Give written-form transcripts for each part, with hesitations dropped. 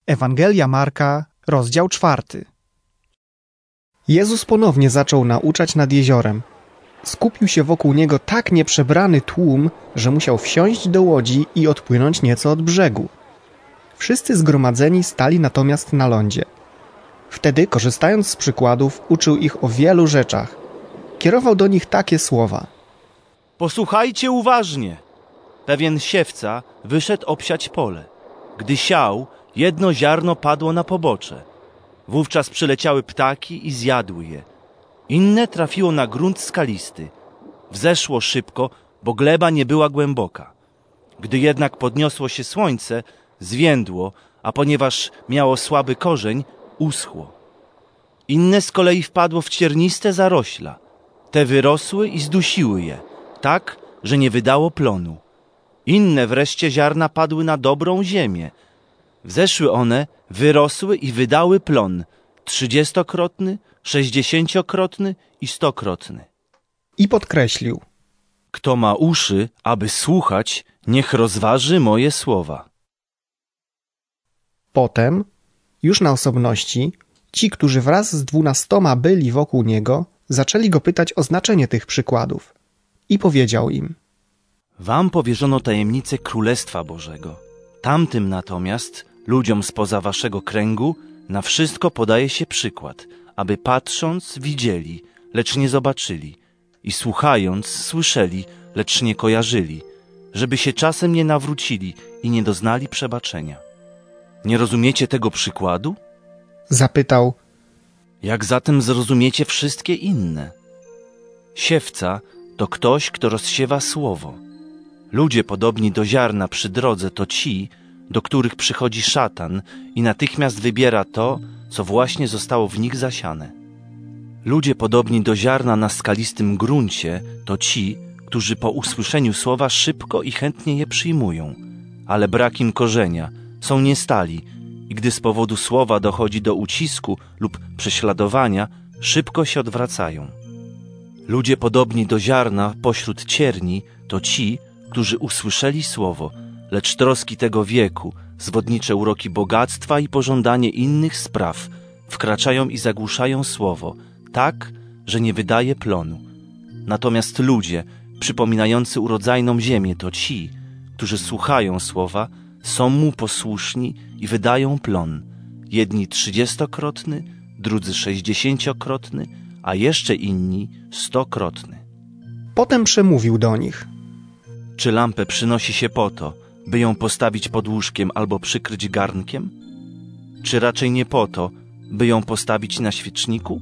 Ewangelia Marka, rozdział 4. Jezus ponownie zaczął nauczać nad jeziorem. Skupił się wokół niego tak nieprzebrany tłum, że musiał wsiąść do łodzi i odpłynąć nieco od brzegu. Wszyscy zgromadzeni stali natomiast na lądzie. Wtedy, korzystając z przykładów, uczył ich o wielu rzeczach. Kierował do nich takie słowa. Posłuchajcie uważnie. Pewien siewca wyszedł obsiać pole. Gdy siał, jedno ziarno padło na pobocze. Wówczas przyleciały ptaki i zjadły je. Inne trafiło na grunt skalisty. Wzeszło szybko, bo gleba nie była głęboka. Gdy jednak podniosło się słońce, zwiędło, a ponieważ miało słaby korzeń, uschło. Inne z kolei wpadło w cierniste zarośla. Te wyrosły i zdusiły je, tak, że nie wydało plonu. Inne wreszcie ziarna padły na dobrą ziemię. Wzeszły one, wyrosły i wydały plon 30-krotny, 60-krotny i 100-krotny. I podkreślił. Kto ma uszy, aby słuchać, niech rozważy moje słowa. Potem, już na osobności, ci, którzy wraz z 12 byli wokół niego, zaczęli go pytać o znaczenie tych przykładów. I powiedział im. Wam powierzono tajemnicę Królestwa Bożego. Tamtym natomiast, ludziom spoza waszego kręgu, na wszystko podaje się przykład, aby patrząc widzieli, lecz nie zobaczyli, i słuchając słyszeli, lecz nie kojarzyli, żeby się czasem nie nawrócili i nie doznali przebaczenia. Nie rozumiecie tego przykładu? Zapytał. Jak zatem zrozumiecie wszystkie inne? Siewca to ktoś, kto rozsiewa słowo. Ludzie podobni do ziarna przy drodze to ci, do których przychodzi szatan i natychmiast wybiera to, co właśnie zostało w nich zasiane. Ludzie podobni do ziarna na skalistym gruncie to ci, którzy po usłyszeniu słowa szybko i chętnie je przyjmują, ale brak im korzenia, są niestali i gdy z powodu słowa dochodzi do ucisku lub prześladowania, szybko się odwracają. Ludzie podobni do ziarna pośród cierni to ci, którzy usłyszeli słowo, lecz troski tego wieku, zwodnicze uroki bogactwa i pożądanie innych spraw wkraczają i zagłuszają słowo, tak, że nie wydaje plonu. Natomiast ludzie, przypominający urodzajną ziemię, to ci, którzy słuchają słowa, są mu posłuszni i wydają plon. Jedni 30-krotny, drudzy 60-krotny, a jeszcze inni 100-krotny. Potem przemówił do nich. Czy lampę przynosi się po to, by ją postawić pod łóżkiem albo przykryć garnkiem? Czy raczej nie po to, by ją postawić na świeczniku?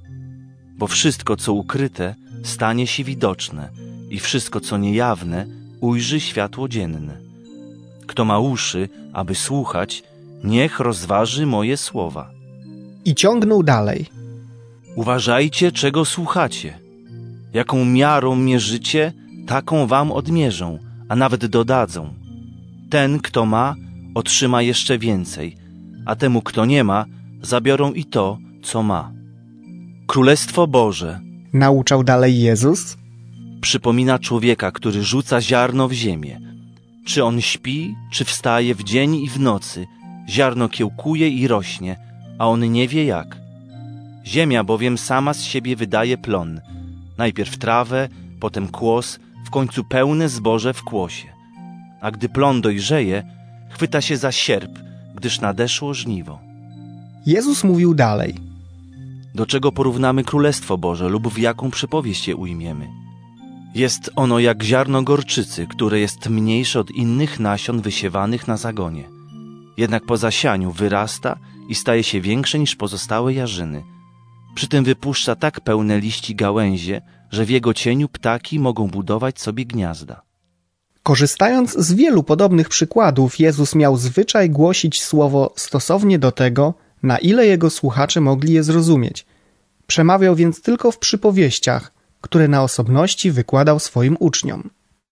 Bo wszystko, co ukryte, stanie się widoczne i wszystko, co niejawne, ujrzy światło dzienne. Kto ma uszy, aby słuchać, niech rozważy moje słowa. I ciągnął dalej. Uważajcie, czego słuchacie. Jaką miarą mierzycie, taką wam odmierzą, a nawet dodadzą. Ten, kto ma, otrzyma jeszcze więcej, a temu, kto nie ma, zabiorą i to, co ma. Królestwo Boże, nauczał dalej Jezus, przypomina człowieka, który rzuca ziarno w ziemię. Czy on śpi, czy wstaje w dzień i w nocy, ziarno kiełkuje i rośnie, a on nie wie jak. Ziemia bowiem sama z siebie wydaje plon. Najpierw trawę, potem kłos, w końcu pełne zboże w kłosie. A gdy plon dojrzeje, chwyta się za sierp, gdyż nadeszło żniwo. Jezus mówił dalej. Do czego porównamy Królestwo Boże lub w jaką przypowieść je ujmiemy? Jest ono jak ziarno gorczycy, które jest mniejsze od innych nasion wysiewanych na zagonie. Jednak po zasianiu wyrasta i staje się większe niż pozostałe jarzyny. Przy tym wypuszcza tak pełne liści gałęzie, że w jego cieniu ptaki mogą budować sobie gniazda. Korzystając z wielu podobnych przykładów, Jezus miał zwyczaj głosić słowo stosownie do tego, na ile jego słuchacze mogli je zrozumieć. Przemawiał więc tylko w przypowieściach, które na osobności wykładał swoim uczniom.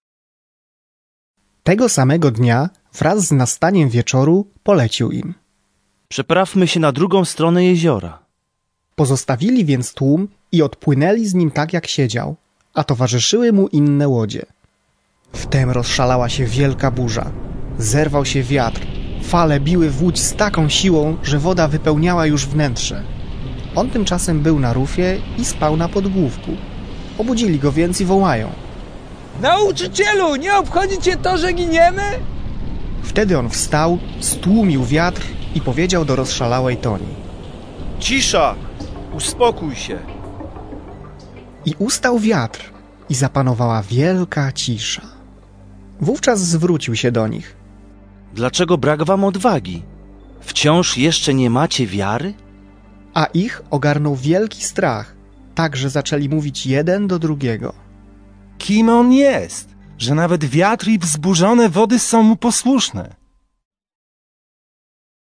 Tego samego dnia, wraz z nastaniem wieczoru, polecił im. Przeprawmy się na drugą stronę jeziora. Pozostawili więc tłum i odpłynęli z nim tak, jak siedział, a towarzyszyły mu inne łodzie. Wtem rozszalała się wielka burza. Zerwał się wiatr, Fale biły w łódź z taką siłą, że woda wypełniała już wnętrze. On tymczasem był na rufie i spał na podgłówku. Obudzili go więc i wołają: Nauczycielu, nie obchodzi cię to, że giniemy? Wtedy on wstał, stłumił wiatr i powiedział do rozszalałej Toni: Cisza! Uspokój się! I ustał wiatr i zapanowała wielka cisza. Wówczas zwrócił się do nich: Dlaczego brak wam odwagi? Wciąż jeszcze nie macie wiary? A ich ogarnął wielki strach, tak że zaczęli mówić jeden do drugiego: Kim on jest, że nawet wiatr i wzburzone wody są mu posłuszne?